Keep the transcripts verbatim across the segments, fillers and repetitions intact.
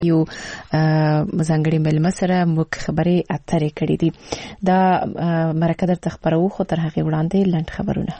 یو ځانګړي مېلمه سره موږ خبرې اترې کړې دي. دا مرکه درته خبرو خو تر هغې وړاندې لنډ خبرونه.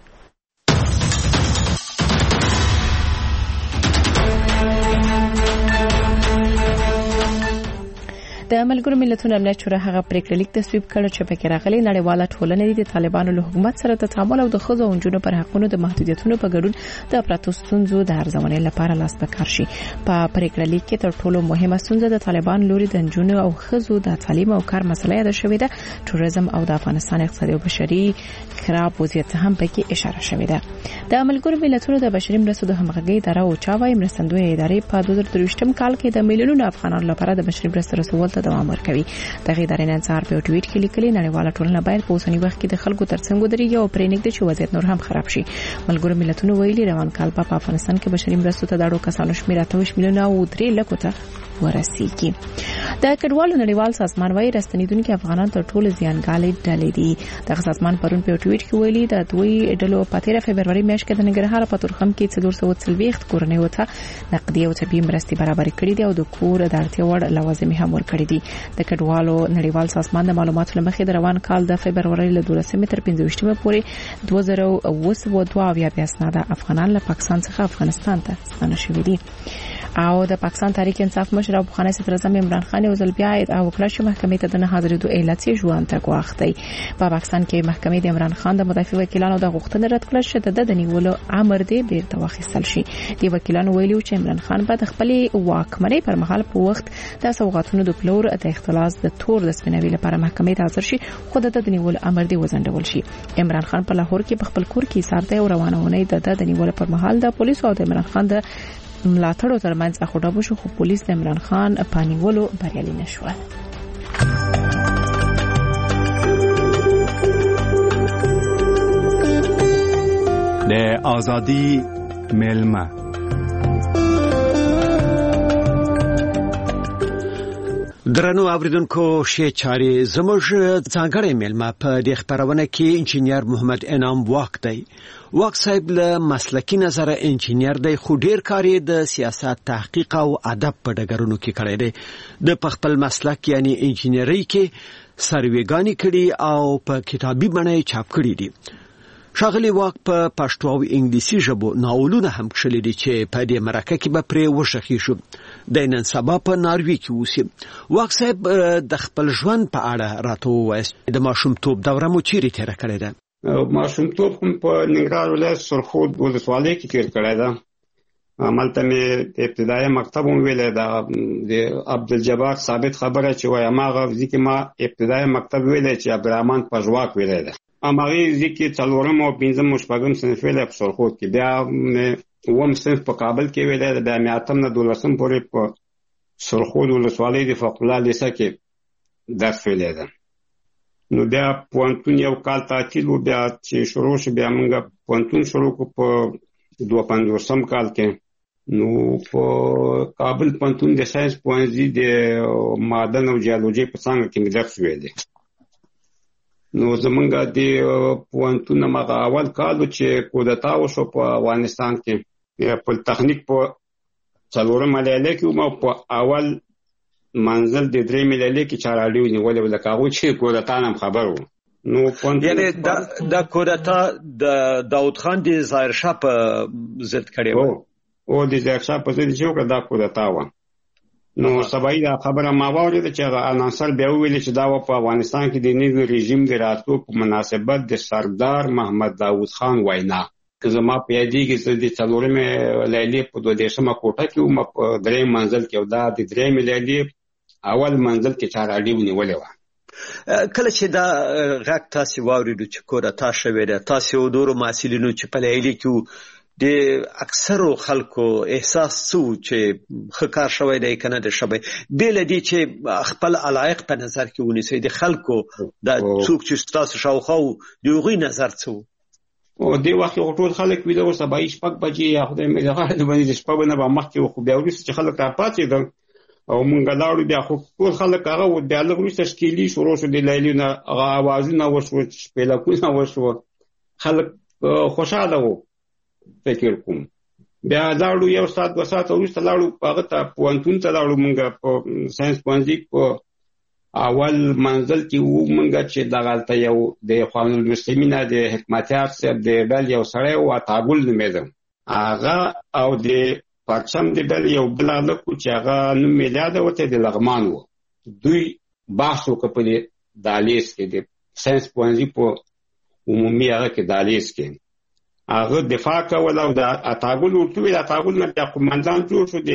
د ملګرو ملتونو امنیت شورا هغه پریکړه لیک تصویب کړ چې پکې راغلي نړیواله ټولنه د طالبانو له حکومت سره د تعامل او د ښځو او نجونو پر حقونو د محدودیتونو په ګډون د پراتو ستونزو د ارزونې لپاره لاس په کار شي. په پریکړه لیک کې تر ټولو مهمه ستونزه د طالبان لوري د نجونو او ښځو د تعلیم او کار مسله یاده شوې ده. ټوریزم او د افغانستان اقتصادي او بشري خراب وضعیت هم پکې اشاره شوې ده. د ملګرو ملتونو د بشري مرستو د همغږي اداره او چاوي مرستندوی ادارې په دوه زره درویشتم کال کې د میلیونونو افغانانو لپاره د بشري مرستو رسول ته دوام ورکوي. دغه ادارې نن سهار په ټویټ کې لیکلي نړیواله ټولنه باید په اوسنی وخت کې د خلکو ترڅنګ ودرېږي او پرې نږدې چې وضعیت نور هم خراب شي. ملګرو ملتونو ویلي روان کال په افغانستان کې بشري مرستو ته د اړو کسانو شمېر اته ویشت میلیونه او درې لکو ته ورسیږي. د کډوالو نړیوال سازمان وايي راستنیدونکو افغانان تر ټولو زیانګالې ډلې دي. دغه سازمان پرون په ټویټ کې ویلي د دوی ډلو په تیره فبروري میاشت کې د ننګرهار په تورخم کې څلور سوه څلوېښت کورنیو ته نقدي او طبي مرستې برابر کړې دي او د کور د اړتیا وړ لوازم هم ورکړي دي. د کډوالو نړیوال سازمان د معلوماتو لمخې د روان کال د فبروري له دولسمې تر پنځه ویشتمې پورې دوه زره اوه سوه دوه اویا اسناد افغانان له پاکستان څخه افغانستان ته ستانه شوي دي. او د پاکستان تحریک انصاف مشر ابو خانه صدر اعظم عمران خان یو ځل بیا او کله چې محکمې ته د نه حاضرېدو علت یې ژوند ته غواړي. په پاکستان کې محکمې د عمران خان د مدافع وکیلانو د غوښتنې رد کړه چې د د نیولو امر دی بیرته واخیستل شي. دی وکیلانو ویلي چې عمران خان به د خپل واکمنۍ پر مهال په وخت د سوغاتونو د پلور د اختلاس د تور د سپینوي لپاره محکمې ته حاضر شي خو د د نیولو امر دی وزندول شي. عمران خان په لاهور کې په خپل کور کې سارته او روانونه د د نیولو پر مهال د پولیسو او د عمران خان د ملاتړو ترمنځ اخوډه شو خو پولیس د عمران خان په نیولو بریالي نشول. د ازادي ملما درنو اوریدونکو شی چاري زموږ ځانګړی ملما په دې خبرونه کې انجینیر محمد انعام واک دی. واک صاحب له مسلکی نظر انجینیر دی خو ډیر کاری د سیاست تحقیق او ادب په ډګرونو کې کړی دی. د خپل مسلک یعنی انجینری کې سرویګانی کړي او په کتابي بڼه چاپ کړي دي. شاغلی واک په پښتو او انګلیسي ژبو ناولونه هم کړي دي چې په دې مرکه کې به پرې وشخي شو. د نن سبا په ناروی کې اوسي. واک صاحب د خپل ژوند په اړه راته وایي د ماشومتوب دوره مو چیرې تیر کړې ده؟ ماشومتوب هم په ننګرهار ولایت سرخود ولسوالۍ کې تیر کړی ده. همالته مې ابتدایي مکتب هم ویلی ده. د عبدالجبار ثابت خبره چې وایي هماغه ځکه ما ابتدایي مکتب ویلی چې عبدالرحمن پژواک ویلی ده. هماغې ځکه څلورم او پنځم او شپږم صنف ویلی په سرخود کې. بیا مې اووم صنف په کابل کې ویلی ده. بیا مې اتم نه دولسم پورې په سرخود ولسوالۍ د فقه الله لیسه کې درس ویلی ده. نو بیا پوهنتون یو کال تعطیل و. بیا چې شروع شو بیا موږ پوهنتون شروع کړو په دوه پنځوسم کال کې. نو په کابل پوهنتون د ساینس پوهنځي د معدن او جیولوژي په څانګه کې مې درس ویلی. نو زمونږ د پوهنتون هغه اول کال چې کودتا وشو په افغانستان کې په تخنیک په څلورم لیلیه کې وم او په اول منزل د درېیمې لیلیې کې چاراډي ونیولې وه لکه هغوی چې کودتا نه هم خبر وو. نو یعنې دا کودتا د داود خان د ظاهرشاه په ضد کړې وه؟ او د ظاهرشاه په ضد چې وکړه دا کودتا وه. نو سبایي دا خبره ما واورېده چې هغه انانسر بیا وویلې چې دا په افغانستان کې د نوي رژیم د راتلو په مناسبت د سردار محمد داود خان وینا. زما په یادېږي زه د څلورمې لیلیې په دوه دېرشمه کوټه کې وم په درېیم منزل کې او دا د درېیمې لیلیې اول منزل کې چاراډي ونیولې وه. کله چې دا غږ تاسې واورېدو چې کودتا شوې ده تاسې او نورو محصلینو چې په لیلیې کې د اکثرو خلکو احساس څه و چې ښه کار شوی دی که نه دی شوی بې له دې چې خپل علایق په نظر کې ونیسئ د خلکو دا څوک چې ستاسو شاوخوا و د هغوی نظر څه و؟ او دې وخت کې ټول خلک ویده وو سبایي شپږ بجې یا خدای مې دغه باندې د شپږ نه به مخکې وو. خو بیا وروسته چې خلک راپاڅېدل او مونږ لاړو بیا خو ټول خلک هغه و. بیا لږ وروسته ښکېلي شروع شو د لیلیو نه هغه اوازونه وشوه شپېلکونه وشوه. خلک خوشحاله وو فکر کوم. بیا لاړو یو ساعت دوه ساعته وروسته لاړو هغه ته پوهنتون ته لاړو موږ په ساینس پوهنځي په اول منزل کې وو موږ چې دغلته یو د اخوان المسلمین د حکمتیار صاحب د بل یو سړی و عطاګل نومېده هغه او د پرچم د بل یو بل هلک و چې هغه نوم یې یاده ورته د لغمان و دوی بحث وکړه په دې دهلیز کې د ساینس پوهنځي په عمومي هغه کې دهلیز کې هغه دفاع کوله او د عطاګل ورته ویل عطاګل نه بیا قومندان جوړ شو د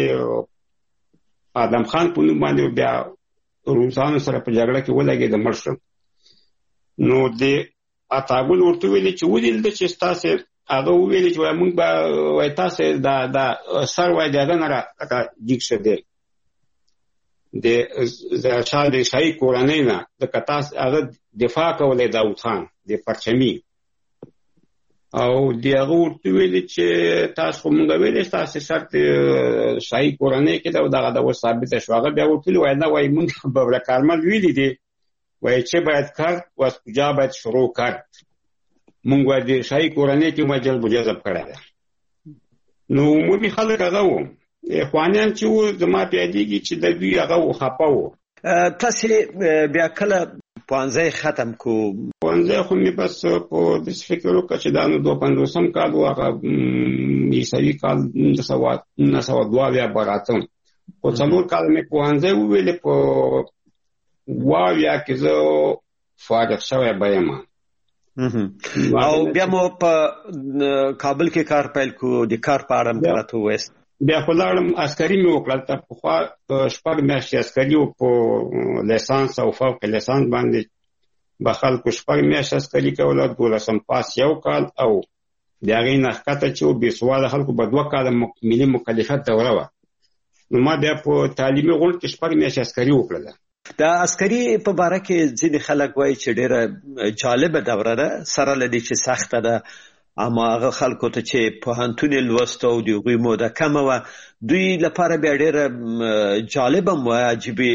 آدم خان په نوم باندې بیا روسانو سره په جګړه کې ولګېد مړ شو نو د عطاګل ورته ویل چې ولیدل چې ستاسو هغه ویل چې موږ به وای تاسو دا دا سر وای دغه نه را دیګ شه دی د شاه د شاهي کورنۍ نه د کتاس هغه دفاع کولای داود خان د پرچمي او دغه ورته ویل چې تاسو موږ ویل تاسو شرط شاهي کورنۍ کې دا دغه د ثابت شو هغه بیا ورته ویل نه وای موږ به کارمل ویل دي وای چې باید کار واس کجا باید شروع کړ موږ د شاهي کورنۍ کې مجل بجذب کړه نو عمومي خلک هغه وو اخوانیان چې وو زما پیادېږي چې د دوی هغه خپه وو تاسو بیا کله پوهنځی ختم کو پوهنځی خو مې بس په داسې فکر وکړه چې دا نو دوه پنځوسم کال و هغه عیسوي کال نولس سوه دوه اویا به راتلم خو څلور کاله مې پوهنځی وویلې په اوه اویا کې زه فارغ شوی به یم او بیا مو په کابل کې کار پیل کو د کار په اړه مو راته ووایاست بیا خو لاړم عسکري مې وکړل ته پخوا شپږ میاشتې عسکري و په لیسانس او فوق لیسانس باندې به خلکو شپږ میاشتې عسکري کوله دولسم پاس یو کال او د هغې نه ښکته چې و بې سواده خلکو به دوه کاله ملي مکلفیت دوره وه نو ما بیا په تعلیمي غونډ کې شپږ میاشتې عسکري وکړله د عسکري په باره کې ځینې خلک وایي چې ډېره جالبه دوره ده سره له دې چې سخته ده اما هغه خلکو ته چې پوهنتون یې لوسته او د هغوی موده کمه وه دوی لپاره بیا ډېره جالبه هم وه عجیبې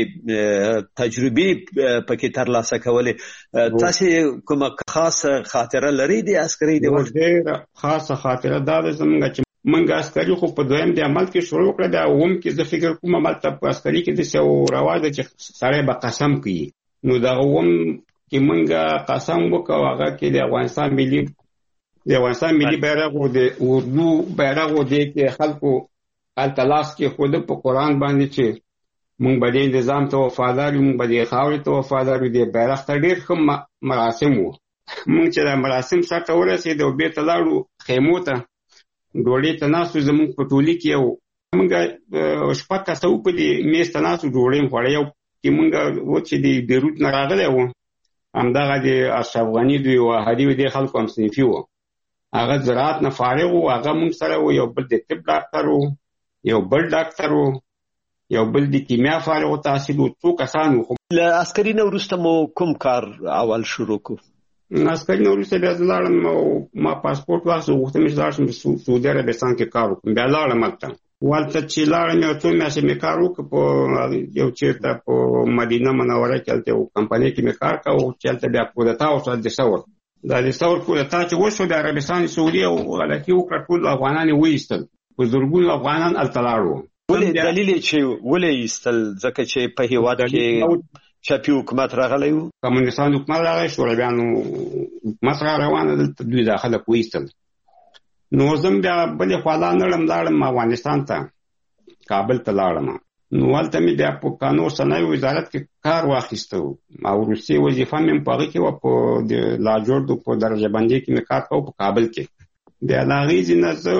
تجربې پکې ترلاسه کولې تاسې کومه خاصه خاطره لرئ د عسکري د وخت ډېره خاصه خاطره دا ده زموږ چې موږ عسکري خو په دویم د عمل کې شروع کړه بیا اووم کې زه فکر کوم عمل ته په عسکري کې داسې یو رواج ده چې سړی به قسم کوي نو دغه اووم کې موږ قسم وکړو هغه کې د افغانستان ملي د افغانستان ملي بیرغ و د اردو بیرغ و دې کې خلکو هلته لاس کېښوده په قرآن باندې چې موږ به دې نظام ته وفادار یو موږ به دې خاورې ته وفادار یو دې بیرغ ته ډېر ښه مراسم وو موږ چې دا مراسم سر ته ورسېدو بېرته لاړو خیمو ته ډوډۍ ته ناستو زموږ په ټولي کې یو موږ شپږ کسه وو په دې میز ته ناستو ډوډۍ مو خوړه یو کې موږ و چې د بیروت نه راغلی وو همدغه د اشرف غني دوی وهادي و دې خلکو هم صنفي وو هغه زراعت نه فارغ وو هغه موږ سره و یو بل د طب ډاکټر وو یو بل ډاکټر وو یو بل د کیمیا فارغ التحصیل وو څو کسان وو له عسکري نه وروسته مو کوم کار اول شروع کو عسکري نه وروسته بیا زه لاړم ما پاسپورټ واخیست غوښتم چې لاړ شم سعودي عربستان کې کار وکړم بیا لاړم هلته هلته چې لاړم یو څو میاشتې مې کار وکړ په یو چېرته په مدینه منوره کې هلته یو کمپنۍ کې مې کار کوو چې هلته بیا کودتا وشوه د ثور دا د ثور کودتا چې وشو د عربستان سعودي او غلطي وکړه ټول افغانان یې وایستل په زرګونو افغانان هلته لاړو ولې دلیل یې چې ولې ایستل ځکه چې په هېواد کې چپي حکومت راغلی و کمونستان حکومت راغی شورویانو حکومت را روانه دلته دوی دا خلک وایستل نو زه هم بیا بلې خوا لا نړم لاړم افغانستان ته کابل ته لاړم نو هلته مې بیا په کانور صنایع وزارت کې کار واخیسته او وروستۍ وظیفه مې هم په هغې کې وه په د لاجوردو په درجه بندۍ کې مې کار کوو په کابل کې بیا له هغې ځینه زه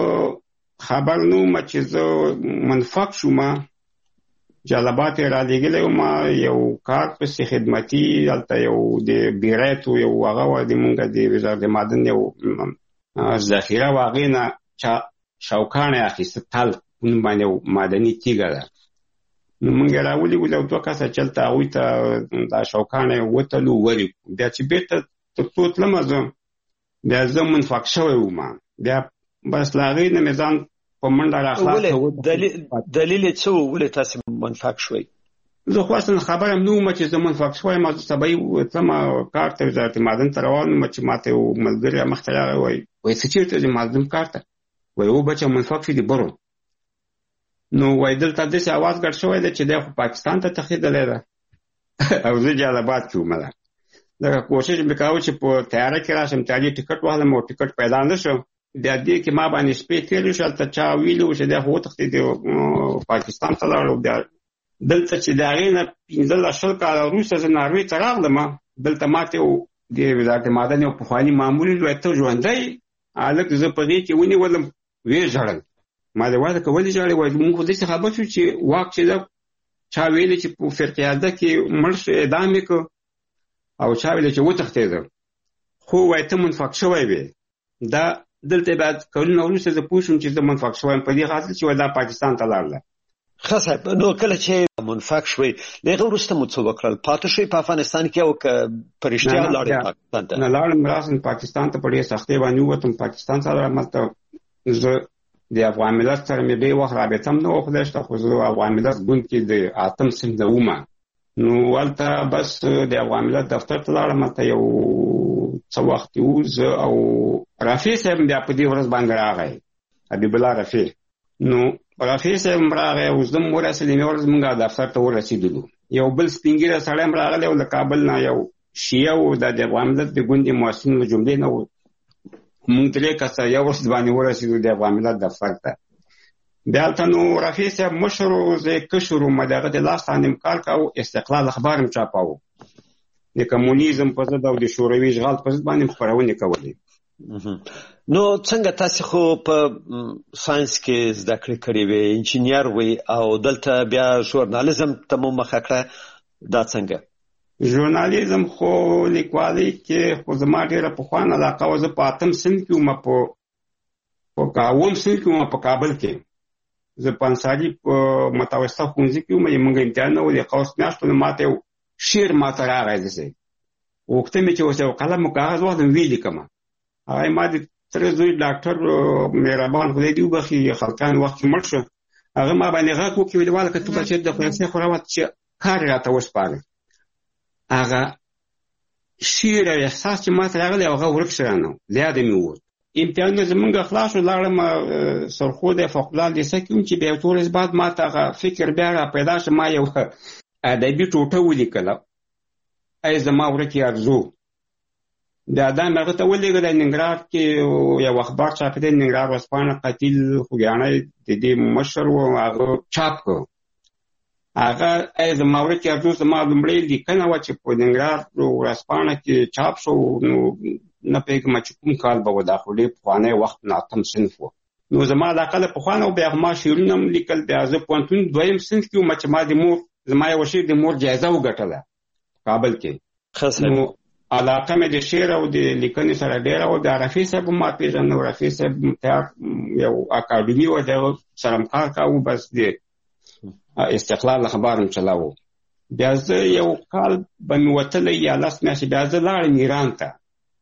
خبر نه وم چې زه منفق شوم جلبات یې رالېږلی وم یو کار پسې خدمتي هلته یو د بیریت و یو هغه وه د مونږ د وزارت معدن یو ذخیره و هغې نه چا شوکاڼه یې اخیسته تل نوم باندې یو معدني تیږه ده نو مونږ یې راولېږلو یو دوه کسه چې هلته هغوی ته دا شوکاڼه یې وتلو ورې بیا چې بېرته تر څو تلمه زه بیا زه منفق شوی وم بیا بس له هغې نه مې ځان په منډه راخلاص دلیل یې څه و ولې تاسې منفق شوئ زه خو اصلا خبر هم نه وم چې زه منفق شوی یم زه سبا تلمه کار ته وزارت معدن ته روان وم چې ما ته یو ملګري مخته راغی وایي وایي څه چېرته ځې معدن کار ته وای او بچه منفق شي د برو. نو وای دلته داسې اواز ګډ شوی دی چې دی خو پاکستان ته تښتېدلی ده او زه جلالاباد کې وم. دغه کوشش مې کاوه چې په تیاره کې راشم، تیارې ټکټ واخلم او ټکټ پیدا نه شو. بیا دې کې ما باندې شپې تېرې شو، هلته چا ویلي وو چې دی خو وتښتېدی پاکستان ته لاړ. بیا دلته چې د هغې نه پنځلس شل کاله وروسته زه ناروې ته راغلم، دلته ماته یو د وزارت معدن یو پخواني مامور وویل ته ژوندی هلک. زه په غېږ کې ونیولم، ویې ژړل. ما دې ویل که ولې ژاړې؟ وایي موږ خو داسې خبر شو چې واک چې ده چا ویلې چې په فرقیاده کې مړ شو، اعدام یې کړ، او چا ویلې چې وتښتېده. خو وایي ته منفق شوی وې. دا دلته بعد کلونه وروسته زه پوه شوم چې زه منفق شوی یم په دې خاطر چې وایي دا پاکستان ته لاړله. ښه صاحب، نو کله چې منفق شوی له هغه وروسته مو څه وکړل؟ پاتې شوی په افغانستان کې او که په رښتیا لاړې پاکستان ته؟ نه لاړم، راسم پاکستان ته په ډېرې سختۍ باندې ووتم. پاکستان سره هملته زه د افغان ملت سره مې ډېر وخت رابطه هم نه وه خدای شته، خو زه افغان ملت ګوند کې د اتم صنف نه وم. نو هلته بس د افغان ملت دفتر ته لاړم، هلته یو څه وخت و. زه او رفیع صاحب بیا په دې ورځ باندې راغی، حبیب الله رفیع. نو رفیع صاحب هم راغی او زه هم ورسېدم. یوه ورځ مونږ دفتر ته ورسېدلو، یو بل سپین ږیری سړی هم راغلی و له کابل نه، یو شیعه و، دا د افغان ملت د ګوند محسن له جملې نه و. مونږ درې کسه یو ورځ باندې ورسېدو د افغان ملت دفتر ته. بیا هلته نو رفیع صاحب مشر و، زه یې کشر وم. د هغه د لاس لاندې م کار کاوه، استقلال اخبار م چاپاوه، د کمونیزم په ضد او د شوروي اشغال په ضد باندې خپرونې کولې. نو څنګه تاسې خو په ساینس کې زده کړې کړې وې، انجینیر وې، او دلته بیا ژورنالیزم ته مو مخه کړه، دا څنګه؟ ژورنالیزم خو لیکوالۍ کې خو زما ډېره پخوانه علاقه وه. زه په اتم صنف کې وم، په اووم صنف کې وم په کابل کې. زه په انصاري په متوسطه ښوونځي کې وم، موږ امتحانونه و د قوس میاشتو نه. ماته یو شعر ماته راغی، داسې غوښته مې چې اوس یو قلم او کاغذ واخلم ویې لیکمه. هغه ما د تره زوی ډاکټر مهربان خدای دې وبخي خلقان وخت کې مړ شو، هغه ما باندې غږ وکړي، ویل والله که ته به چېرته د خدای خو راوت چې کار یې راته وسپاره. هغه شعر او احساس چې ماته راغلی هغه ورک شو رانه، له یاده مې ووت. امتحانونه زمونږ خلاص شو، لاړم سرخود فوق العاده لیسه کې وم چې بیا څو ورځې بعد ماته هغه فکر بیا را پیدا شو. ما یو ادبي ټوټه ولیکله، ای زما ورکې ارزو. دا دا مې هغه ته ولېږله، ننګرهار کې یو اخبار چاپېده، ننګرهار ورځپاڼه، قتیل خوږیاڼی د دې مشر و، هغه چاپ کړ. هغه ای زما ورکې ارزو زما لومړۍ لیکنه وه چې په ننګرهار ورځپاڼه کې چاپ شو. نو نه پوهېږم چې کوم کال به و، دا خو ډېر پخوانی وخت اتم صنف و. نو زما علاقه له پخوانه و. بیا ما شعرونه هم لیکل. بیا زه پوهنتون دویم صنف کې وم چې ما د مور زما یو شعر د مور جایزه وګټله کابل کې. نو علاقه مې د شعر او د لیکنې سره ډېره وه. بیا رفیع صاحب هم ما پېژنم. رفیع صاحب یو اکاډمي وه، د هغه سره م کار کاوه، بس د استقلال اخبار م چلاوه. بیا زه یو کال به مې وتلی یا لس میاشتې، بیا زه لاړم ایران ته.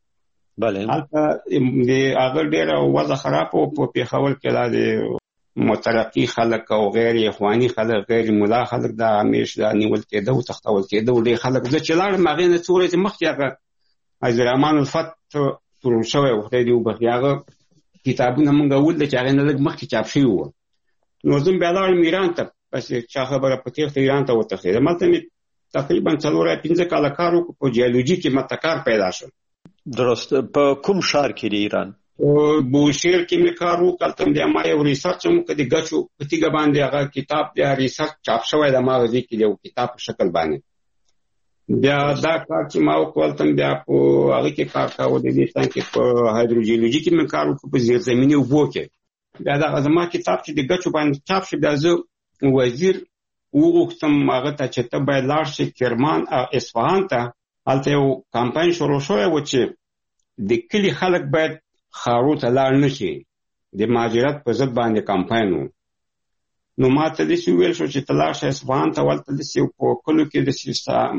هلته د هغه ډېره وضع خراب وه په پېښور کې. دا د مترقي خلک او غیر اخواني خلک، غیر ملا خلک، دا همیش دا نیول کېده او تښتول کېده ډېر خلک. زه چې لاړم هغې نه څو ورځې مخکې هغه عزیزالرحمن الفت تورن شوی و، خدای دې وبخي. هغه کتابونه مونږ ولیدل چې هغې نه لږ مخکې چاپ شوي وو. نو زه بیا لاړم ایران ته، بس چا خبره په تېښته ایران ته وتښتېدم. هلته مې تقریبا څلور یا پنځه کاله کار وکړو، په جیولوجي کې ماته کار پیدا شو. درست. په کوم ښار کې د ایران؟ بوشهر کې مې کار وکړ. هلته بیا ما یو ریسرچ هم وکړ د ګچو په تیږه باندې. هغه کتاب بیا ریسرچ چاپ شوی د ما غځې کې یو کتاب په شکل باندې. بیا دا کار چې ما وکړ هلته بیا په هغه کې کار کاوه، د دې څنګ کې په هایدروجیولوژي کې مې کار وکړ، په زیرزمیني اوبو کې. بیا دغه زما کتاب چې د ګچو باندې چاپ شو، بیا زه وزیر وغوښتم هغه ته چې ته باید لاړ شې کرمان او اصفهان ته. هلته یو کمپاین شروع شوی و چې د کلي خلک باید ښارو ته لاړ نه شي، د مهاجرت په ضد باندې کمپاین و. نو ما ته داسې وویل شو چې ته لاړ شه اصفهان ته. هلته داسې په کلو کې داسې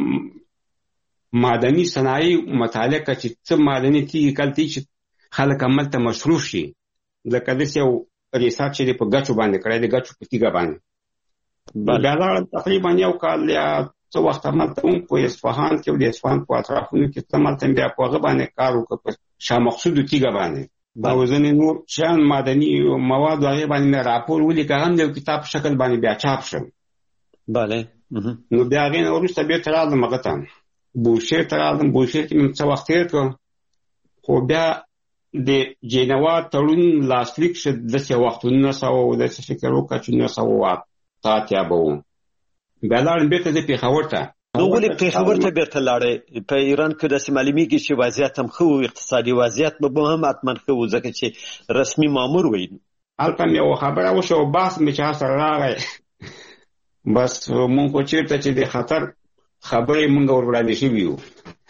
معدني صنایع مطالعه کړه چې څه معدني تیږې کلتې چې خلک هملته مصروف شي. لکه داسې یو ریسرچ چې دی په ګچو باندې کړی دی، ګچو په تیږه باندې. بیا لاړم تقریبا یو کال یا څه وخت هملته هم په اصفهان کې او د اصفهان په اطرافونو کې څه هملته بیا په هغه باندې کار وکړ، په شاه مقصودو تیږه باندې. او ځینې نور شیان معدني مواد هغې باندې مې راپور ولیکه هم د کتاب په شکل باندې بیا چاپ شم. بله. نو بیا هغې نه وروسته بېرته راغلم هغه ته بوشهر ته راغلم. بوشهر کې مې څه وخت تېر کړ، خو بیا د جنوا تړون لاسلیک شو داسې وخت نولس سوه داسې فکر وکړه چې نولس سوه اته اتیا به و. بیا لاړم بېرته زه پېښور ته. نو ولې پېښور ته بېرته لاړې؟ په ایران کې داسې معلومیږي چې وضعیت هم ښه و، اقتصادي وضعیت به هم حتما ښه و ځکه چې رسمي مامور وی. هلته مې یوه خبره وشوه او بحث مې چا سره راغی، بس مونږ خو چېرته چې د خطر خبرې مونږ ور وړاندې شوي وو.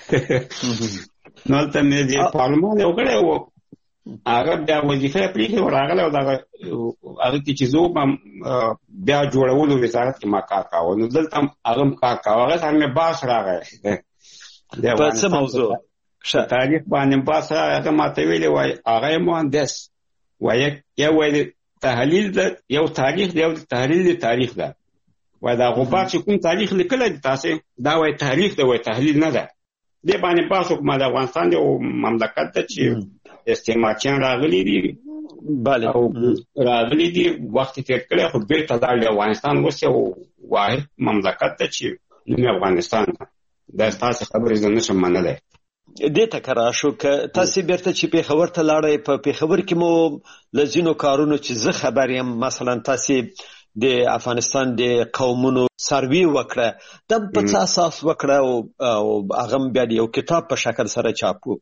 نو هلته مې د پارلمان یو کړی و، هغه بیا وظیفه یې پرېښې و راغلی او دغه هغه کې چې زه وم بیا جوړولو وزارت کې ما کار کاوه. نو دلته هم هغه هم کار کاوه، هغه سره مې بحث راغی په څه موضوع؟ تاریخ باندې بحث راغی. هغه ما ته ویلې وایي هغه یې مهندس وایي یو وایي تحلیل ده، یو تاریخ دی، یو تحلیل د تاریخ ده. وایي دا غبار چې کوم تاریخ لیکلی دی تاسې دا وایي تاریخ ده، وایي تحلیل نه ده. دې باندې بحث وکړم. د افغانستان د مملکت ده چې استعمارچیان راغلي دي، بله، او راغلي دي وخت تېر کړی، خو بېرته لاړ افغانستان اوس یو واحد مملکت ده چې نوم یې افغانستان ده. دا ستاسې خبرې زه نشم منلی. دې ته که راشو، که تاسې بېرته چې پېښور ته لاړئ، په پېښور کې مو له ځینو کارونو چې زه خبر یم، مثلا تاسې د افغانستان د قومونو سروې وکړه، دا په څه اساس وکړه او هغه بیا د یو کتاب په شکل سره چاپ کړو؟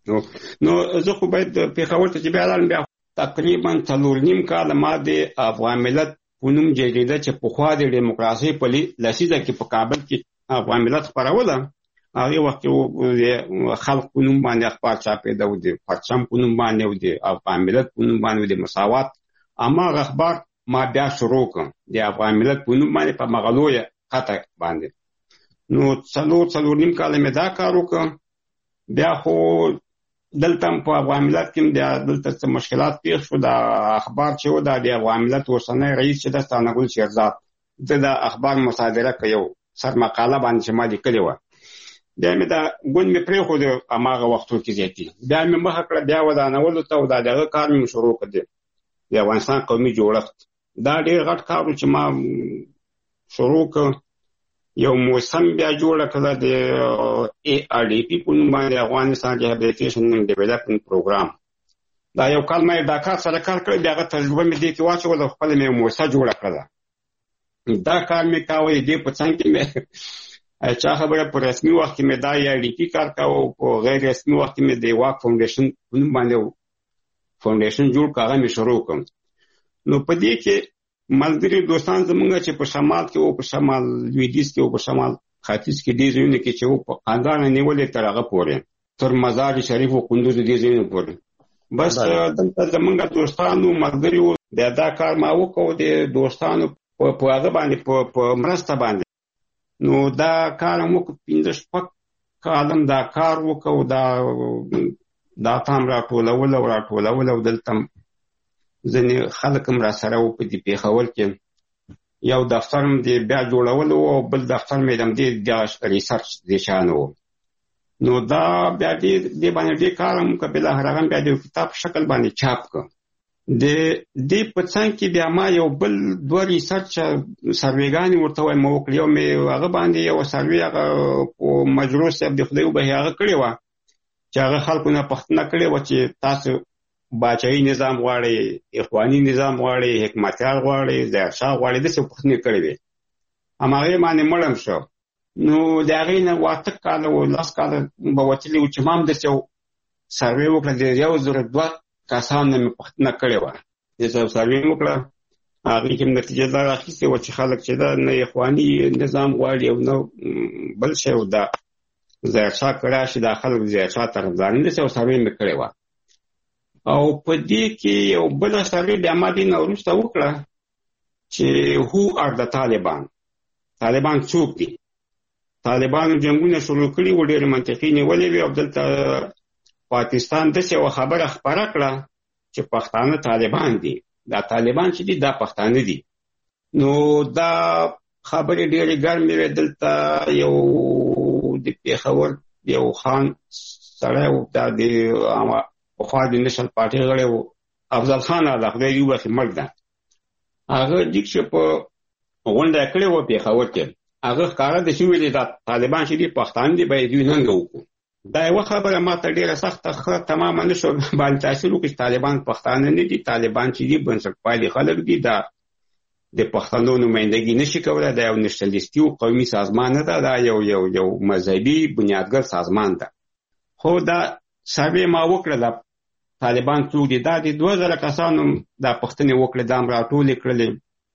نو زه خو باید پېښور ته چې بیا لاړم، بیا تقریبا څلور نیم کاله ما د افغان ملت په نوم جریده چې پخوا د ډیموکراسۍ په لسیزه کې په کابل کې افغان ملت خپروله، هغې وخت کې خلق په نوم باندې اخبار چاپېده و، د پرچم په نوم باندې و، د افغان ملت په نوم باندې و، د مساوات. هماغه اخبار ما بیا شروع کړم د افغان ملت په نوم باندې په مغلویه خطه باندې. نو څلور څلور نیم کاله مې دا کار وکړ. بیا خو دلته په افغان ملت کې بیا دلته څه مشکلات پیښ شو. دا اخبار چې و دا د افغان ملت اوسنی رئیس چې ده ثناګل شیرزاد، ده د اخبار مصادره که یو سر مقاله باندې چې ما لیکلې وه، بیا مې دا ګوند مې پرېښود هماغه وختو کې زیاتي. بیا مې مخه کړه بیا ودانولو ته، او دا دغه کار مې شروع کړ د افغانستان قومي جوړښت. دا ډېر غټ کار و چې ما شروع کړ. یو موسم بیا جوړه کړه د ای آر ډي پي په نوم باندې، افغانستان ریهابلیټیشن اینډ ډیولپمنټ پروګرام. دا یو کال ما دا کار سره کار کړی، بیا هغه تجربه مې دې کې واچوله، خپله مې موسسه جوړه کړله. دا کار مې کاوه. دې په څنګ کې مې چا خبره په رسمي وخت کې مې دا ای آر ډي پي کار کاوه، په غیر رسمي وخت کې مې د واک فاونډیشن په نوم باندې فاونډیشن جوړ کړ، هغه مې شروع کړم. نو په دې کې ملګري دوستان زمونږ چې په شمال کې او په شمال لویدیځ کې او په شمال ختیځ کې دې ځایونه کې چې و په خاندانه نیولې تر هغه پورې، تر مزار شریف او کندوز دې ځایونه پورې. بس دلته زمونږ دوستانو ملګري وو، بیا دا کار ما وکړو د دوستانو په هغه باندې په مرسته باندې. نو دا کار موږ پنځه شپږ کالم دا کار وکړو. دا دا تام راټولول او راټولول او دلته ځینې خلک هم را سره وو په دې پېښور کې. یو دفتر هم د بیا جوړول و او بل دفتر مې د همدې د ریسرچ د شان و. نو دا بیا دې باندې دې کار هم وکړ. بالاخره هغه بیا د کتاب شکل باندې چاپ کړ. د دې په څنګ کې بیا ما یو بل دوه ریسرچ سروېګانې ورته وایم وکړې. یو مې هغه باندې یو سروې هغه په مجروح صاحب د خدای وبښي هغه کړې وه چې هغه خلکو نه پوښتنه کړې وه چې تاسو باچایي نظام غواړئ، اخواني نظام غواړئ، حکمتیار غواړئ، ظاهرشاه غواړئ، داسې پوښتنې کړې وې. هماغې باندې مړم شو. نو د هغې نه اته کاله و لس کاله به وتلي وو چې ما هم داسې یو سروې وکړه. د یو زره دوه کسانو نه مې پوښتنه کړې وه، داسې یو سروې مې وکړه. هغې کې نتیجه دا راخیستې وه چې خلک چې دا نه اخواني نظام غواړي او نه بل شی و، دا ظاهرشاه کړی شي، دا خلک ظاهرشاه طرفداران، داسې یو سروې مې کړې وه. او په دې کې یو بله سروې بیا ما دې نه وروسته وکړه چې هو آر د طالبان، طالبان څوک دي. طالبانو جنګونه شروع کړي وو، ډېرې منطقې نیولې وې، او دلته پاکستان داسې یوه خبره خپره کړه چې پښتانه طالبان دي. دا طالبان چې دي دا پښتانه دي. نو دا خبرې ډېرې ګرمې وې. دلته یو د پېښور یو خان سړی و، دا د پخوا د نشل پارټي غړی و افضل خان د خدای دې وبخښي مړ ده هغه لیک چې په غونډه کړې وه پېښور کې هغه ښکاره ده چې ویلې دا طالبان چې دي پښتانه دي باید دوی ننګه وکړو دا یوه خبره ما ته ډېره سخته ښه تمامه نه شو باندې تاثیر وکړي چې طالبان پښتانه نه دي طالبان چې دي بنسټپالي خلک دي دا د پښتنو نمایندګي نشي کولی دا یو نشنلیستي او قومي سازمان نه ده دا یو یو یو مذهبي بنیادګر سازمان ده خو دا سروې ما وکړله طالبان څوک دي دا د دوه زره کسانو دا پوښتنې وکړې دا هم راټولې کړلې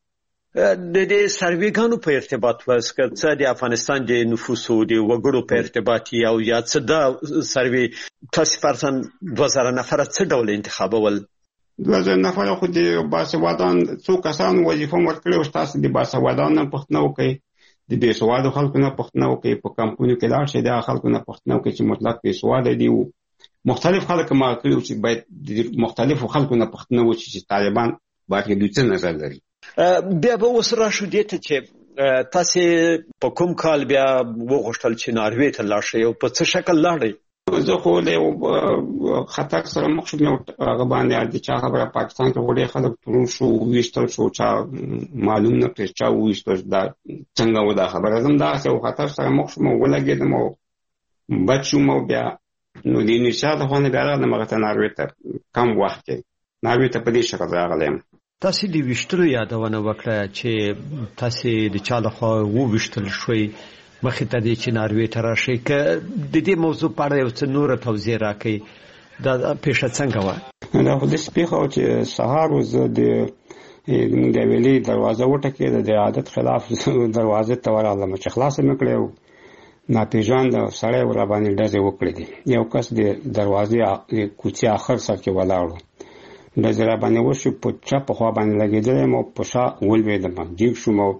د دې سروېګانو په ارتباط وس که څه د افغانستان د نفوسو د وګړو په ارتباط او یا څه دا سروې تاسې فرضاً دوه زره نفره څه ډول انتخابول دوه زره نفره خو د باسوادان څو کسانو وظیفه هم ورکړې وه چې تاسو د باسوادانو نه پوښتنه وکړئ د بېسوادو خلکو نه پوښتنه وکړئ په کمپونو کې لاړ شئ دغه خلکو نه پوښتنه وکړئ چې مطلق بېسواده دي و مختلف خلک ما کړي وو چې باید د مختلفو خلکو نه پوښتنه وشي چې طالبان باید دوی څه نظر لري بیا به اوس راشو دې ته چې تاسې په کوم کال بیا وغوښتل چې ناروې ته لاړ شئ او په څه شکل لاړئ زه خو له یو خطر سره مخ شوم یو هغه باندې د چا خبره پاکستان کې ډېر خلک ترور شو وویشتل شو چا معلوم نه کړي چا وویشتل دا څنګه و دا خبره زم داسې یو خطر سره مخ شوم ولګېدم او بد شوم او بیا نو د انشاء د خوا نه بیا راغلم هغه ته ناروې ته کم وخت کې ناروې ته په دې شکل راغلی یم تاسې د ویشتلو یادونه وکړه چې تاسې د چا لخوا وویشتل شوئ مخې ته دی چې ناروې ته راشئ که د دې موضوع په اړه یو څه نوره توضیح راکړئ دا پیښه څنګه وه دا خو داسې پیښه وه چې سهار و زه د زموږ د حویلۍ دروازه وټکېده د عادت خلاف دروازې ته ورغلم چې خلاصه مې کړې و ناپېژانده سړی راباندې ډزې وکړې دي یو کس د دروازې کوڅې اخر سر کې ولاړ و ډزې راباندې وشو په چپه خوا باندې لګېدلی یم او په شا ولوېدم جګ شوم او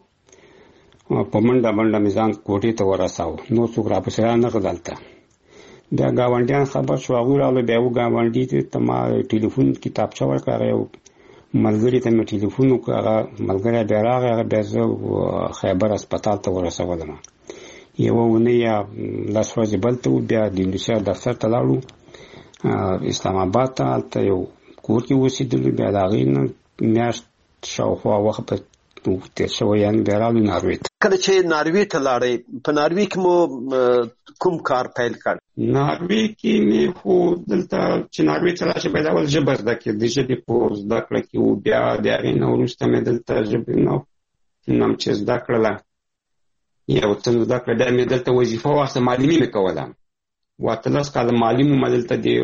په منډه منډه مې ځان کوټې ته ورساوه نور څوک راپسې رانغلل دلته بیا ګاونډیان خبر شو هغوی راغلو بیا یو ګاونډي ته ما ټلیفون کتابچه ورکړه هغه یو ملګري ته مې ټلیفون وکړ هغه ملګری بیا راغی هغه بیا زه خیبر اسپتال ته ورسولم یوه اونۍ یا لس ورځې بلته و بیا د انډوسیا دفتر ته لاړو اسلام آباد ته هلته یو کور کې اوسېدلو بیا د هغې نه میاشت شاوخوا وخت په تیر شوی یعنې بیا راغلو ناروې ته کله چې ناروې ته لاړئ په ناروې کې مو کوم کار پیل کړ ناروې کې مې خو دلته چې ناروې ته راشي باید اول ژبه زده کړې د ژبې په زده کړه کې و بیا د هغې نه وروسته مې دلته ژبې نه نم چې زده کړله یو څه زده کړه بیا مې دلته وظیفه واخیسته معلمي مې کوله و اتلس کاله معلم وم دلته د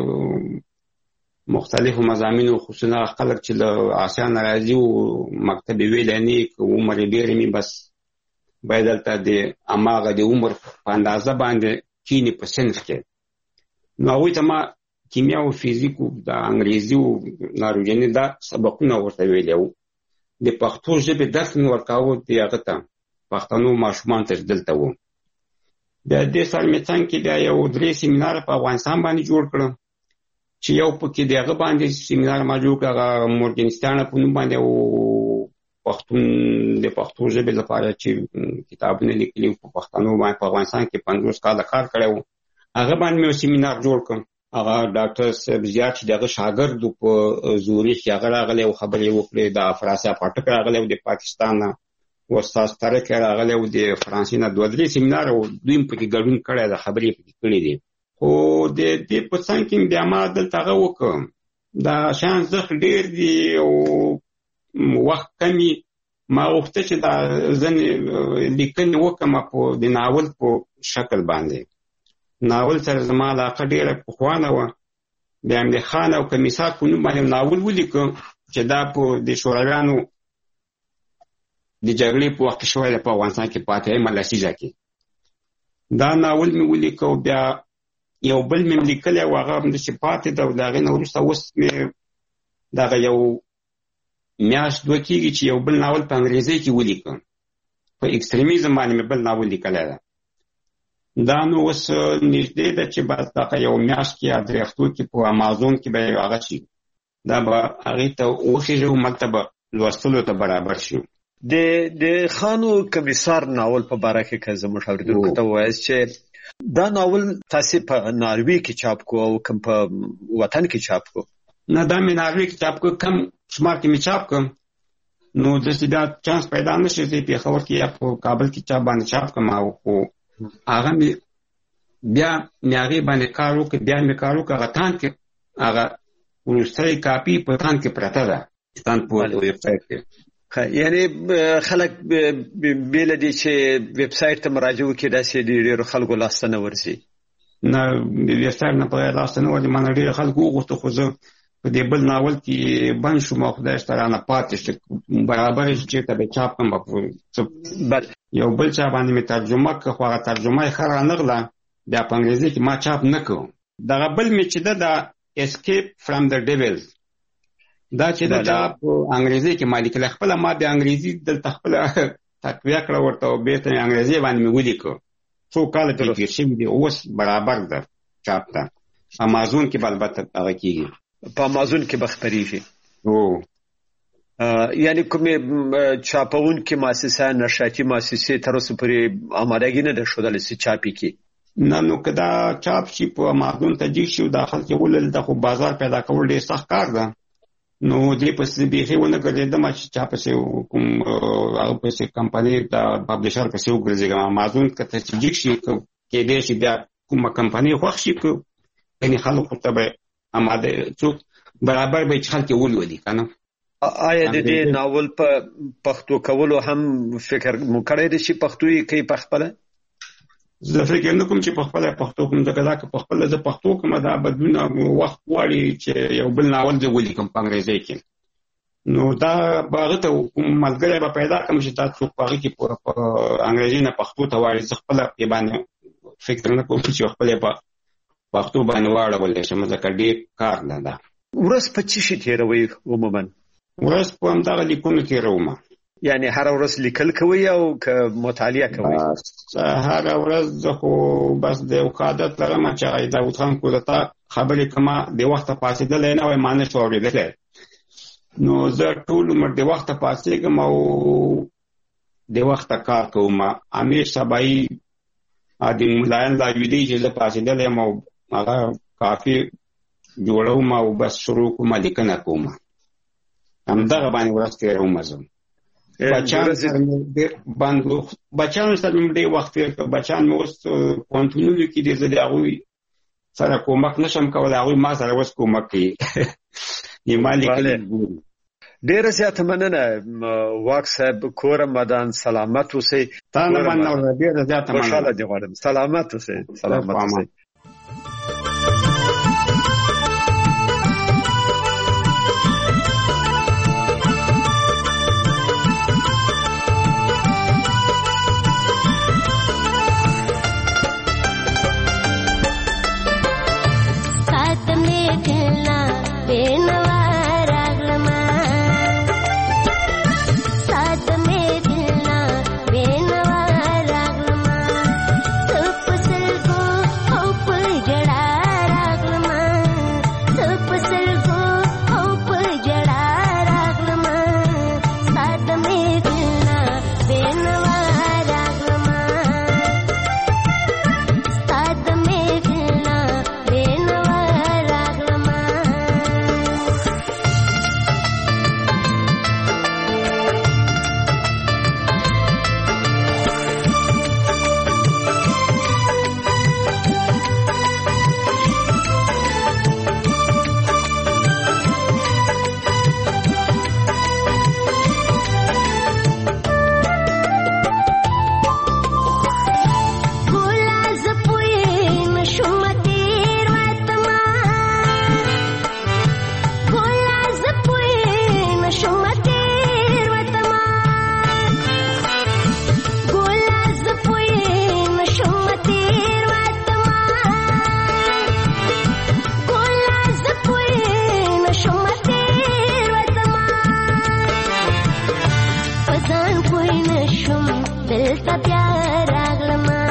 مختلفو مضامینو خصوصا خلک چې له آسیا نه راځي و مکتب یې ویلی نه یې که عمر یې ډېر وي بس باید دلته د هماغه د عمر په اندازه باندې کینې په صنف کې نو هغوی ته ما کیمیا او فیزیک و د انګریزي و ناروجني دا سبقونه ورته ویلی وو د پښتو ژبې درس مې ورکاوه د هغه ته پښتنو ماشومانو ته دلته وو بیا دې سره مې څنګ کې بیا یو درې سیمینار په افغانستان باندې جوړ کړم چې یو پکې د هغه باندې سیمینار ما جوړ کړ هغه مورګنسټیان په نوم باندې و پښتون د پښتو ژبې لپاره چې کتابونه لیکلي په پښتنو باندې په افغانستان کې پنځوس کاله کار کړی و هغه باندې مې سیمینار جوړ کړم هغه ډاکټر صاحب زیات چې دغه شاګرد په زوري کې هغه راغلی او خبرې وکړې د افراسیا پاټک راغلی او د پاکستان نه و استاد طارق راغلی او د فرانسې نه دوه درې سیمینار او دوی پکې ګډون کړی د خبرې پکې کړې دي خو د دې په څنګ کې بیا ما دلته هغه وکړم دا شیان زښت ډېر دي او وخت کمي ما غوښته چې دا ځینې لیکنې وکړم په د ناول په شکل باندې ناول سره زما علاقه ډېره پخوانه وه بیا مې د خان او کمیسار په نوم باندې ناول ولیکم چې دا په د شورویانو د جګړې په وخت کې شوی دی په افغانستان کې په اتیایمه لسیزه کې دا ناول مې ولیکه او بیا یو بل مې لیکلی و هغه همداسې پاتې ده او د هغې نه وروسته اوس مې دغه یو میاشت دوه کېږي چې یو بل ناول په انګریزۍ کې ولیکم په ایکستریمیزم باندې مې بل ناول لیکلی ده دا نو اوس نږدې ده چې بس دغه یو میاشت کې یا درې هفتو کې په امازون کې به هغه شي دا به هغې ته وخېږي او ملته به لوستلو ته برابر شي د د خانو کمیسار ناول په باره کې که زموږ اورېدونکو ته ووایاست چې دا ناول تاسو په ناروی کې چاپ کو او کوم په وطن کې چاپ کو؟ نه دا مې ناروی کې چاپ کو، کم شمار کې مې چاپ کوم. نو د سیدا چانس پیدا نشي چې په خبر کې یا په کابل کې چاپ باندې چاپ کوم او هغه مې بیا مې هغه باندې کار وکړ، بیا مې کار وکړ هغه تان کې هغه ورستۍ کاپی په تان کې پرته ده تان په ویب سایت کې. یعنی خلک بیل دي چې ویب سایت ته مراجعه وکړي داسې ډېر خلکو لاس نه ورسي؟ نه ویب سایت نه په لاس نه ورسي، مانه ډېر خلکو وغوښته خو زه په دې بل ناول کې بند شوم او خدای سترانه پاتې شو برابر چې ته به چاپ کوم بل یو بل چا باندې مې ترجمه کړ خو هغه ترجمه یې ښه رانغله، بیا په انګریزي کې ما چاپ نه کوم. دغه بل مې چې ده د اسکیپ فرام د ډیول دا چې ده دا په انګریزي کې ما لیکله، خپله ما بیا انګریزي دلته خپله تقویه کړه ورته او بېرته مې انګریزي باندې مې ولیکه. څو کاله پرې تېر شوي دي، اوس برابر ده چاپ ته. امازون کې به البته هغه کېږي، په امازون کې به خپرېږي. او یعنی کومې چاپونکې مؤسسه نشراتي مؤسسې تر اوسه پورې امادګي نه ده ښودلې چې چاپ یې کړي؟ نه، نو که دا چاپ شي په امازون ته جګ شي او دا خلک یې ولولي، دا خو بازار پیدا کول ډېر سخت کار ده. نو دې پسې بیخي ونه ګرځېدم چې چا پسې کوم هغه پسې کمپنۍ د پبلیشر پسې وګرځېږم. امازون که ته چې جګ شي کېدای شي بیا کومه کمپنۍ خوښ شي، یعنې خلکو ته به اماده څوک برابر به چې خلک یې ولولي که نه. آیا د دې ناول په پښتو کولو هم فکر مو کړی دی چې پښتو یې کوي په خپله؟ زه فکر نه کوم چې په خپله پښتو کوم، ځکه دا که په خپله زه پښتو کوم دا بدلونه وخت غواړي چې یو بل ناول زه ولیکم په انګریزي کې. نو دا به هغه ته کوم ملګری به پیدا کړم چې دا څوک په هغه کې په انګریزي نه پښتو ته واړي. زه خپله یې باندې فکر نه کوم چې خپله یې په پښتو باندې واړولی شم، ځکه ډېر کار نه ده. ورځ په څه شي تېروئ عموما؟ ورځ په همدغه لیکونو تېروم. یعنی هر ورځ لیکل کوئ او که مطالعه کوئ؟ هر ورځ زه خو بس د یو عادت لرم چې هغه داود خان کودتا خبرې کومه د وخته پاڅېدلی نه وای، ما نه شو اورېدلی. نو زه ټول عمر د وخته پاڅېږم او د وخته کار کوم. امیر سبایي د ملایان لاجودي چې زه پاڅېدلی یم او هغه کافي جوړوم او بس شروع کوم لیکنه کوم. همدغه باندې ورځ تېروم. زه بچیانو سره مې ډېر وخت تېر کړ. بچیان مې اوس پوهنتونونو کې دي، زه د هغوی سره کومک نشم کولی، هغوی ما سره اوس کومک کوي. ما لیکلي ډېره زیاته مننه واک صاحب. کور مدان سلامت اوسئ. تا نه مننه، ډېره زیاته مننه. خوشحاله دې غواړم. سلامت اوسئ. سلامت اوسئ. دلته بیا راغلم